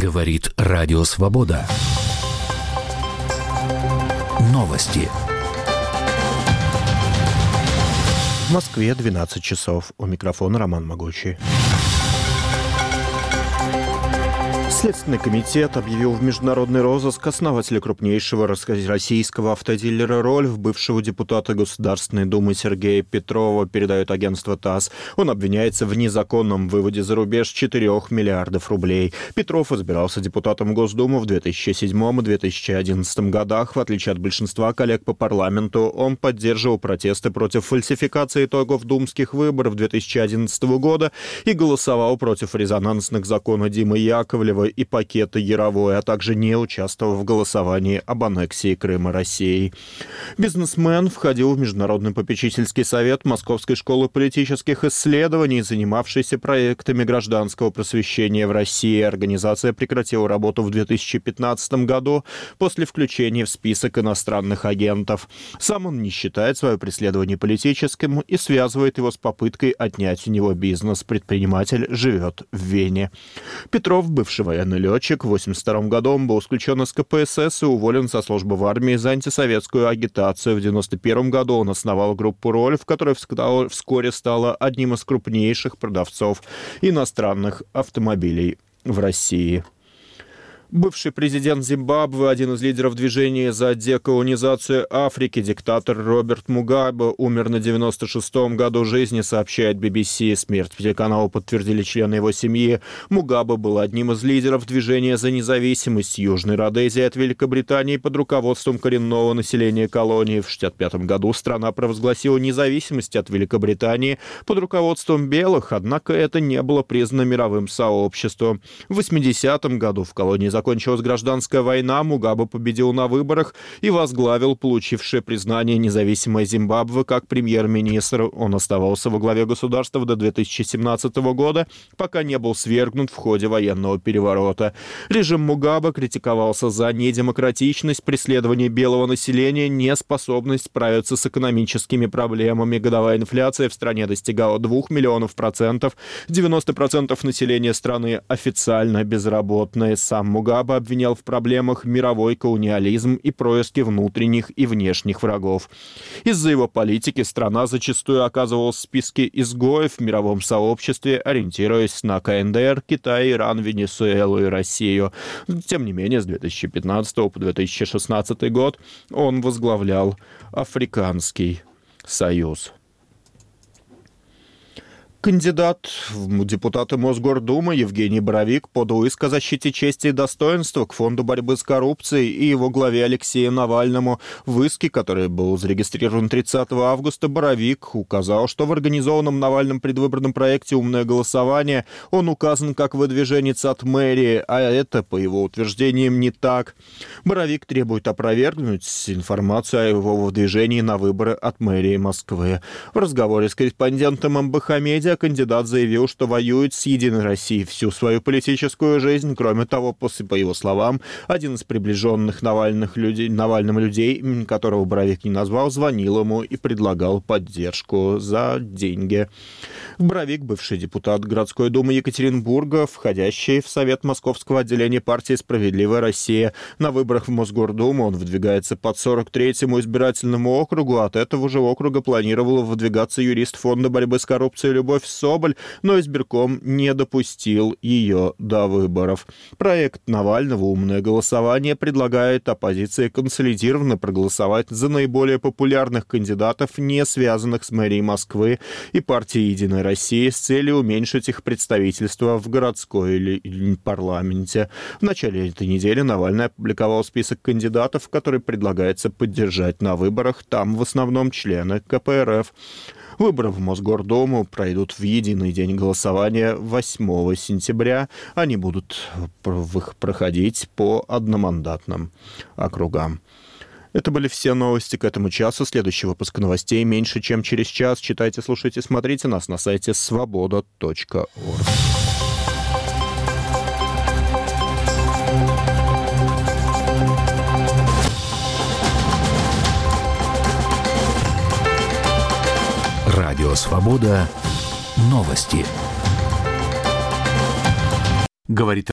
Говорит Радио Свобода. Новости. В Москве 12 часов. У микрофона Роман Могучий. Следственный комитет объявил в международный розыск основателя крупнейшего российского автодилера «Рольф», бывшего депутата Государственной Думы Сергея Петрова, передает агентство ТАСС. Он обвиняется в незаконном выводе за рубеж 4 миллиардов рублей. Петров избирался депутатом Госдумы в 2007 и 2011 годах. В отличие от большинства коллег по парламенту, он поддерживал протесты против фальсификации итогов думских выборов 2011 года и голосовал против резонансных законов Димы Яковлева и пакета Яровой, а также не участвовал в голосовании об аннексии Крыма Россией. Бизнесмен входил в Международный попечительский совет Московской школы политических исследований, занимавшийся проектами гражданского просвещения в России. Организация прекратила работу в 2015 году после включения в список иностранных агентов. Сам он не считает свое преследование политическим и связывает его с попыткой отнять у него бизнес. Предприниматель живет в Вене. Петров, бывший военный летчик, в 1982 году он был исключен из КПСС и уволен со службы в армии за антисоветскую агитацию. В 1991 году он основал группу «Рольф», которая вскоре стала одним из крупнейших продавцов иностранных автомобилей в России. Бывший президент Зимбабве, один из лидеров движения за деколонизацию Африки, диктатор Роберт Мугабе, умер на 96-м году жизни, сообщает BBC. Смерть телеканала подтвердили члены его семьи. Мугабе был одним из лидеров движения за независимость Южной Родезии от Великобритании под руководством коренного населения колонии. В 1965 году страна провозгласила независимость от Великобритании под руководством белых, однако это не было признано мировым сообществом. В 80-м году в колонии закончилась гражданская война, Мугабе победил на выборах и возглавил получившее признание независимое Зимбабве как премьер-министр. Он оставался во главе государства до 2017 года, пока не был свергнут в ходе военного переворота. Режим Мугабе критиковался за недемократичность, преследование белого населения, неспособность справиться с экономическими проблемами. Годовая инфляция в стране достигала 2 миллионов %. 90% населения страны официально безработные. Сам Мугабе обвинял в проблемах мировой колониализм и происки внутренних и внешних врагов. Из-за его политики страна зачастую оказывалась в списке изгоев в мировом сообществе, ориентируясь на КНДР, Китай, Иран, Венесуэлу и Россию. Тем не менее, с 2015 по 2016 год он возглавлял Африканский союз. Кандидат в депутаты Мосгордумы Евгений Боровик подал иск о защите чести и достоинства к Фонду борьбы с коррупцией и его главе Алексею Навальному. В иске, который был зарегистрирован 30 августа, Боровик указал, что в организованном Навальным предвыборном проекте «Умное голосование» он указан как выдвиженец от мэрии, а это, по его утверждениям, не так. Боровик требует опровергнуть информацию о его выдвижении на выборы от мэрии Москвы. В разговоре с корреспондентом МБХ «Медиа» кандидат заявил, что воюет с «Единой Россией» всю свою политическую жизнь. Кроме того, по его словам, один из приближенных Навальным людей, которого Боровик не назвал, звонил ему и предлагал поддержку за деньги. Боровик, бывший депутат городской думы Екатеринбурга, входящий в Совет Московского отделения партии «Справедливая Россия». На выборах в Мосгордуму он выдвигается под 43-му избирательному округу. От этого же округа планировал выдвигаться юрист Фонда борьбы с коррупцией Любовь Соболь, но избирком не допустил ее до выборов. Проект Навального «Умное голосование» предлагает оппозиции консолидированно проголосовать за наиболее популярных кандидатов, не связанных с мэрией Москвы и партией «Единая Россия», с целью уменьшить их представительство в городской или парламенте. В начале этой недели Навальный опубликовал список кандидатов, которые предлагается поддержать на выборах. Там в основном члены КПРФ. Выборы в Мосгордуму пройдут в единый день голосования 8 сентября. Они будут проходить по одномандатным округам. Это были все новости к этому часу. Следующий выпуск новостей меньше, чем через час. Читайте, слушайте, смотрите нас на сайте svoboda.org. Радио Свобода. Новости. Говорит